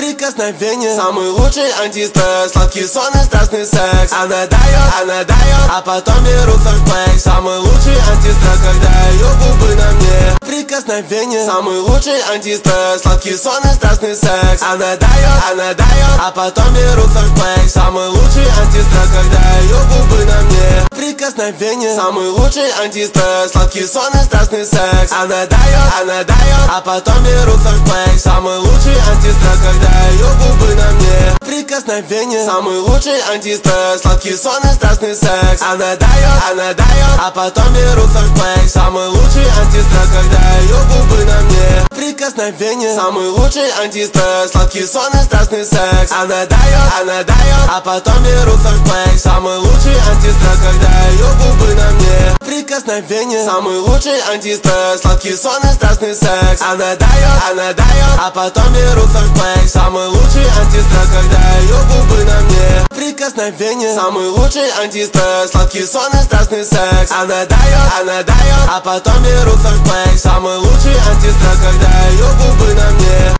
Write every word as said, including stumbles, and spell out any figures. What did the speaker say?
прикосновение. Самый лучший антистресс, сладкий сон и страстный секс. Она дает, она дает, а потом берутся в плей. Самый лучший антистресс, когда ее губы на мне. Прикосновение. Самый лучший антистресс, сладкий сон и страстный секс. Она дает, она дает, а потом берутся в плей. Самый лучший антистресс, когда ее губы на мне. Прикосновение. Самый лучший антистресс, сладкий сон и страстный секс. Она дает, она дает, а потом берутся в плей. Самый лучший антистресс, когда ее губы на мне. Прикосновение. Самый лучший антистресс, сладкий сон и страстный секс. Она дает, она дает, а потом берутся в плей. Самый лучший антистресс, когда ее губы на мне. Прикосновение. Самый лучший антистресс, сладкий сон и страстный секс. Она дает, она дает, а потом берутся в плей. Самый лучший антистресс, когда ее губы на мне. Прикосновение. Самый лучший антистресс, сладкий сон и страстный секс. Она дает, она дает, а потом берутся в плей. Самый лучший антистресс, когда ее губы на мне. Прикосновение. Самый лучший антистресс, сладкий сон и страстный секс. Она дает, она дает, а потом берутся в плей. Самый лучший антистресс, когда ее губы на мне.